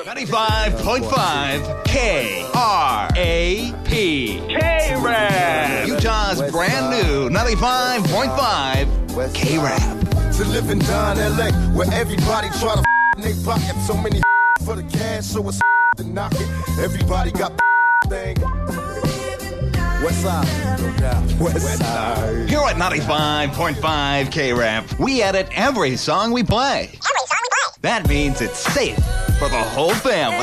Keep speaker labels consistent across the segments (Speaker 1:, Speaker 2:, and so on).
Speaker 1: 95.5 K-R-A-P. K-Rap. Utah's brand new 95.5 K-Rap.
Speaker 2: To live in Don LA, where everybody try to in they pocket. So many for the cash, so it's to knock it. Everybody got thing. West side, no doubt. West side.
Speaker 1: Here at 95.5 K-Rap, we edit every song we play. That means it's safe for the whole family.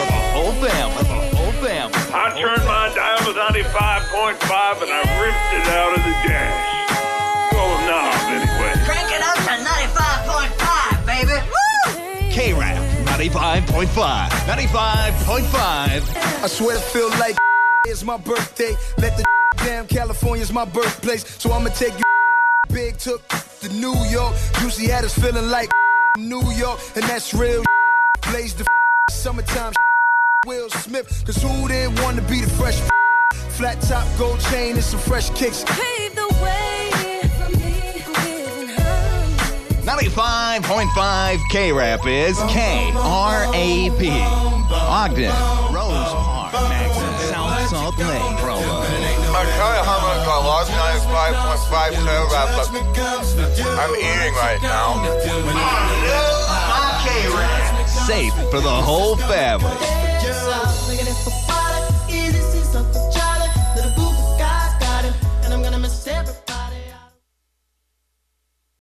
Speaker 3: I turned mine down to 95.5 and I ripped it out of the dash. Well, knob anyway.
Speaker 4: Crank it up to 95.5, baby. Woo!
Speaker 1: K-Rap 95.5. 95.5.
Speaker 2: I swear to feel like it's my birthday. Let the damn California's my birthplace. So I'ma take you big took to New York. Juicy had us feeling like New York, and that's real. Blaze the summertime Will Smith, cause who didn't want to be the fresh flat top gold chain and some fresh kicks.
Speaker 5: Pave the way for me living her.
Speaker 1: 95.5 K-Rap is K-R-A-P. Ogden, Rose Park, Magson, South Salt Lake, Provo.
Speaker 6: I'm trying to harmonize my lost 95.5 K-Rap, but I'm eating right now.
Speaker 1: K-Rap. Safe for the whole family.